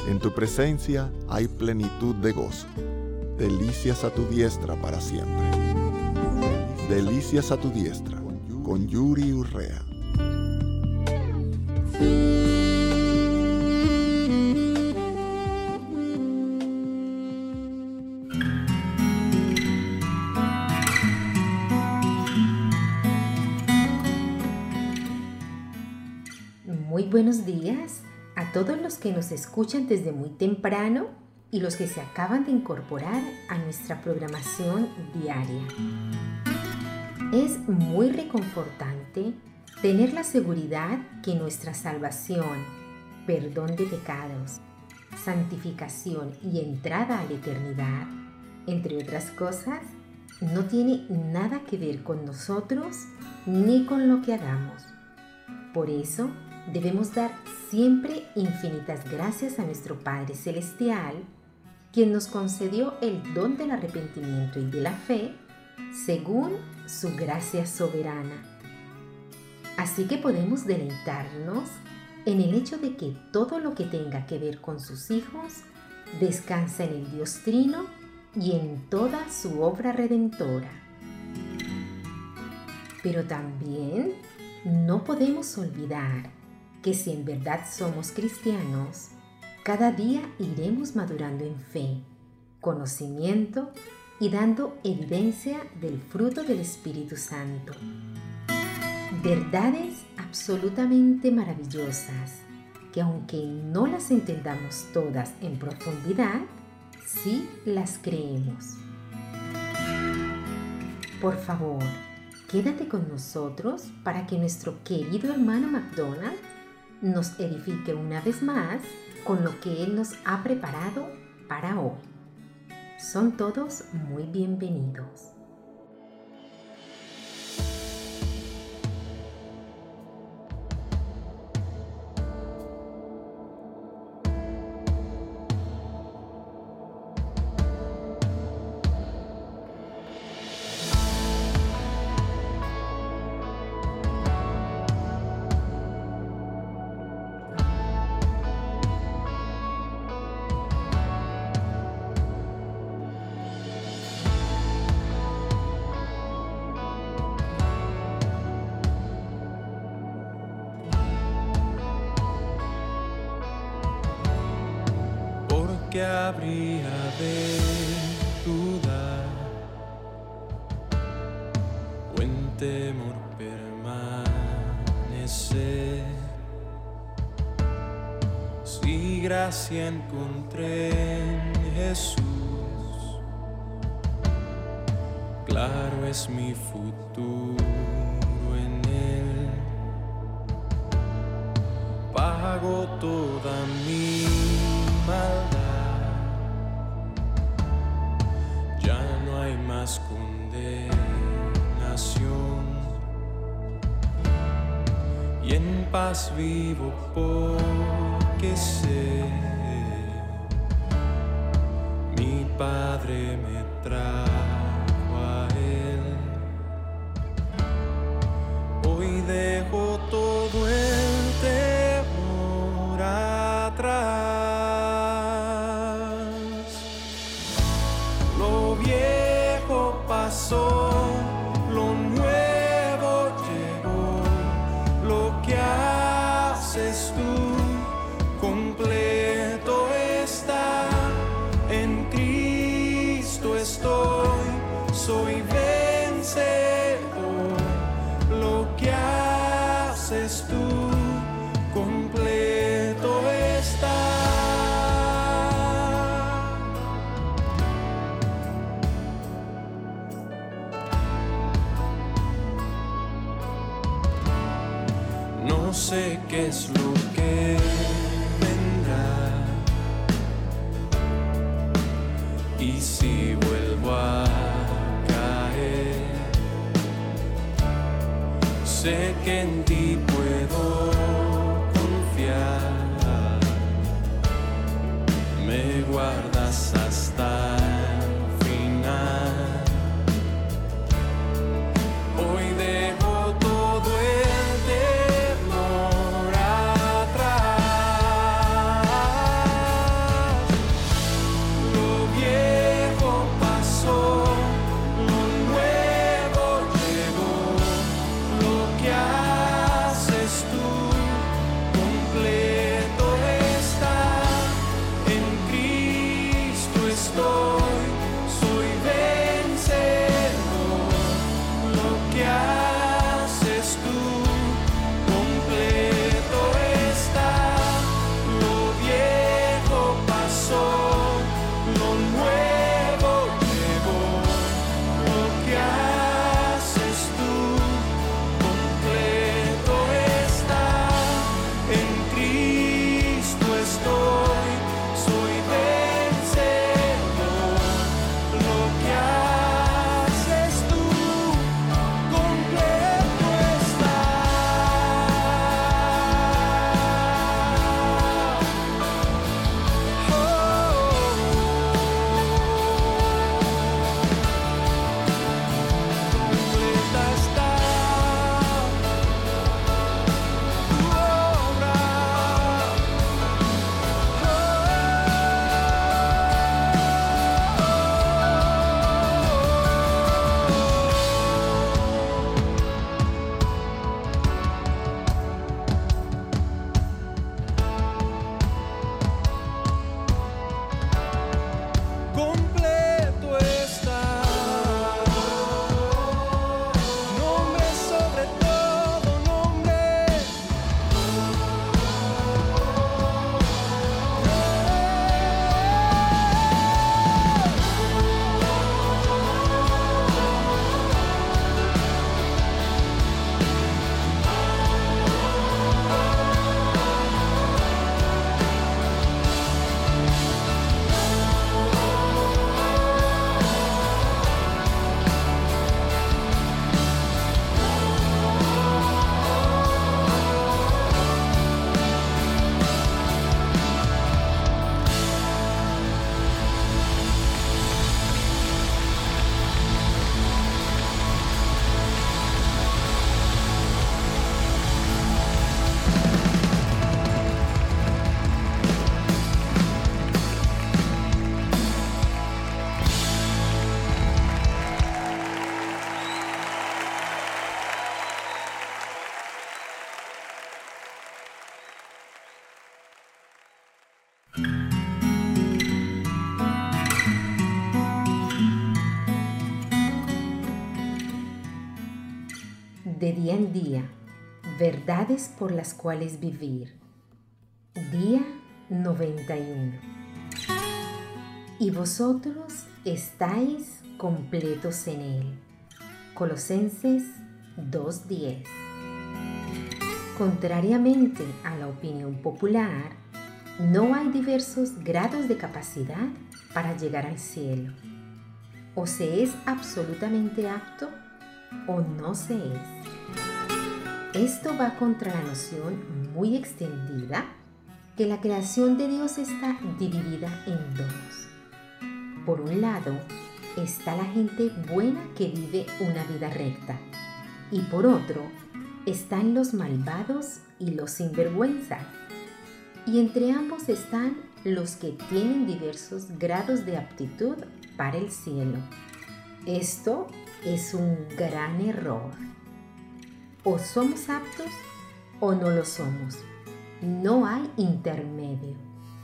En tu presencia hay plenitud de gozo. Delicias a tu diestra para siempre. Delicias a tu diestra, con Yuri Urrea. Muy buenos días a todos los que nos escuchan desde muy temprano y los que se acaban de incorporar a nuestra programación diaria. Es muy reconfortante tener la seguridad que nuestra salvación, perdón de pecados, santificación y entrada a la eternidad, entre otras cosas, no tiene nada que ver con nosotros ni con lo que hagamos. Por eso, debemos dar siempre infinitas gracias a nuestro Padre Celestial, quien nos concedió el don del arrepentimiento y de la fe, según su gracia soberana. Así que podemos deleitarnos en el hecho de que todo lo que tenga que ver con sus hijos descansa en el Dios Trino y en toda su obra redentora. Pero también no podemos olvidar que si en verdad somos cristianos, cada día iremos madurando en fe, conocimiento y dando evidencia del fruto del Espíritu Santo. Verdades absolutamente maravillosas que aunque no las entendamos todas en profundidad, sí las creemos. Por favor, quédate con nosotros para que nuestro querido hermano McDonald nos edifique una vez más con lo que Él nos ha preparado para hoy. Son todos muy bienvenidos. ¿Qué habría de dudar o en temor permanecer? Si gracia encontré en Jesús, claro es mi futuro en Él. Pago toda mi maldad, más condenación, y en paz vivo porque sé mi Padre me trajo a Él. Hoy dejo todo el temor atrás. Lo nuevo llegó, lo que haces tú completo está, en Cristo estoy, soy vencedor, lo que haces tú completo está. No sé qué es lo que vendrá y si vuelvo a caer, sé que en ti puedo confiar, me guardas hasta el final. Hoy dejo todo el temor atrás. estoy, soy vencedor. Lo que haces tú, completo está. Completa está tu obra. Completo está. Nombre sobre todo nombre. De día en día, verdades por las cuales vivir. Día 91. Y vosotros estáis completos en Él. Colosenses 2:10. Contrariamente a la opinión popular, no hay diversos grados de capacidad para llegar al cielo. O se es absolutamente apto o no se es. Esto va contra la noción muy extendida que la creación de Dios está dividida en dos. Por un lado está la gente buena que vive una vida recta y por otro están los malvados y los sinvergüenzas. Y entre ambos están los que tienen diversos grados de aptitud para el cielo. Esto es un gran error. O somos aptos o no lo somos. No hay intermedio.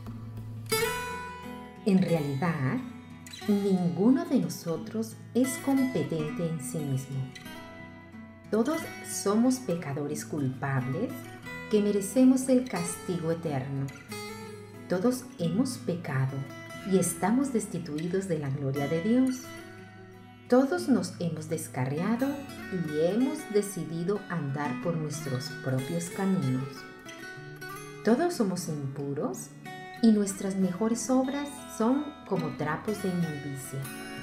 En realidad, ninguno de nosotros es competente en sí mismo. Todos somos pecadores culpables que merecemos el castigo eterno. Todos hemos pecado y estamos destituidos de la gloria de Dios. Todos nos hemos descarriado y hemos decidido andar por nuestros propios caminos. Todos somos impuros y nuestras mejores obras son como trapos de inmundicia.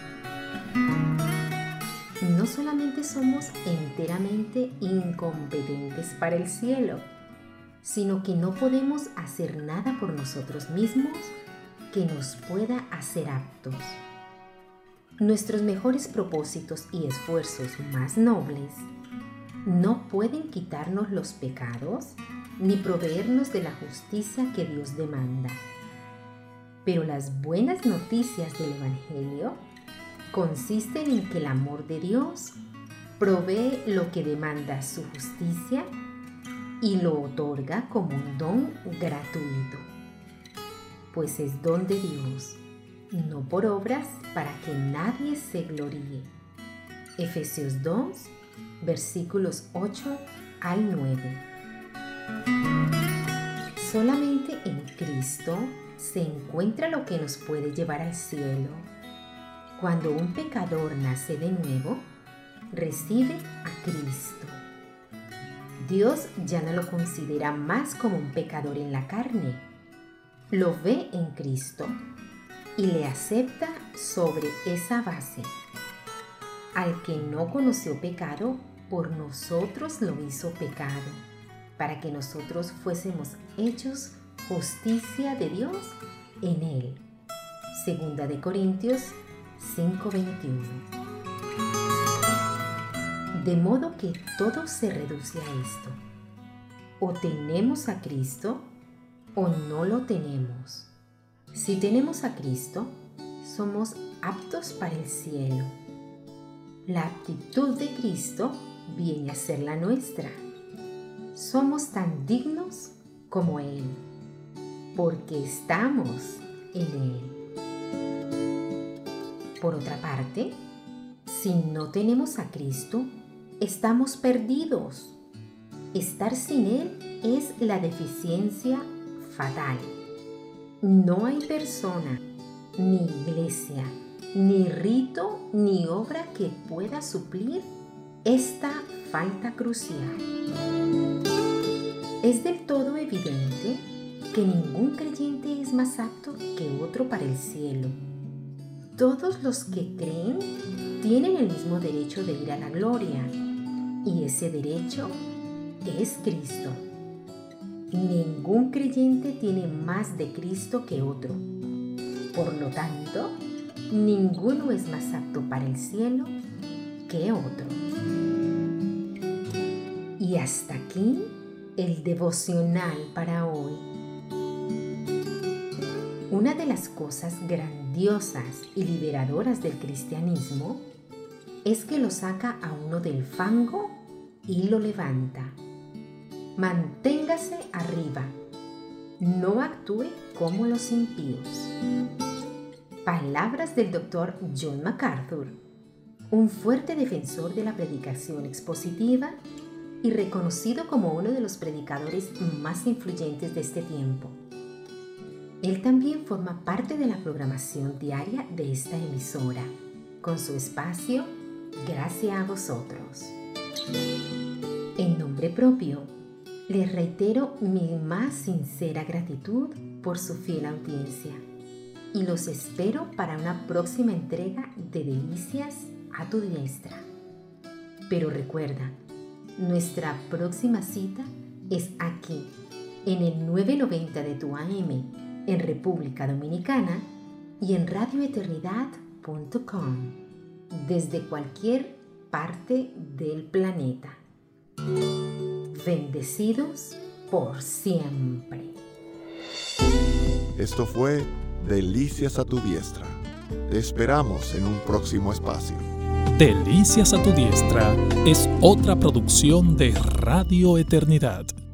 No solamente somos enteramente incompetentes para el cielo, sino que no podemos hacer nada por nosotros mismos que nos pueda hacer aptos. Nuestros mejores propósitos y esfuerzos más nobles no pueden quitarnos los pecados ni proveernos de la justicia que Dios demanda. Pero las buenas noticias del Evangelio consisten en que el amor de Dios provee lo que demanda su justicia y lo otorga como un don gratuito, pues es don de Dios, no por obras para que nadie se gloríe. Efesios 2, versículos 8 al 9. Solamente en Cristo se encuentra lo que nos puede llevar al cielo. Cuando un pecador nace de nuevo, recibe a Cristo. Dios ya no lo considera más como un pecador en la carne, lo ve en Cristo y le acepta sobre esa base. Al que no conoció pecado, por nosotros lo hizo pecado, para que nosotros fuésemos hechos justicia de Dios en él. Segunda de Corintios 5:21. De modo que todo se reduce a esto: o tenemos a Cristo o no lo tenemos. Si tenemos a Cristo, somos aptos para el cielo. La aptitud de Cristo viene a ser la nuestra. Somos tan dignos como Él, porque estamos en Él. Por otra parte, si no tenemos a Cristo, estamos perdidos. Estar sin Él es la deficiencia fatal. No hay persona, ni iglesia, ni rito, ni obra que pueda suplir esta falta crucial. Es del todo evidente que ningún creyente es más apto que otro para el cielo. Todos los que creen tienen el mismo derecho de ir a la gloria, y ese derecho es Cristo. Ningún creyente tiene más de Cristo que otro. Por lo tanto, ninguno es más apto para el cielo que otro. Y hasta aquí el devocional para hoy. Una de las cosas grandiosas y liberadoras del cristianismo es que lo saca a uno del fango y lo levanta. Manténgase arriba. No actúe como los impíos. Palabras del Dr. John MacArthur, un fuerte defensor de la predicación expositiva y reconocido como uno de los predicadores más influyentes de este tiempo. Él también forma parte de la programación diaria de esta emisora, con su espacio Gracias a vosotros. En nombre propio, les reitero mi más sincera gratitud por su fiel audiencia y los espero para una próxima entrega de Delicias a tu diestra. Pero recuerda, nuestra próxima cita es aquí, en el 990 de tu AM, en República Dominicana y en radioeternidad.com, desde cualquier parte del planeta. Bendecidos por siempre. Esto fue Delicias a tu diestra. Te esperamos en un próximo espacio. Delicias a tu diestra es otra producción de Radio Eternidad.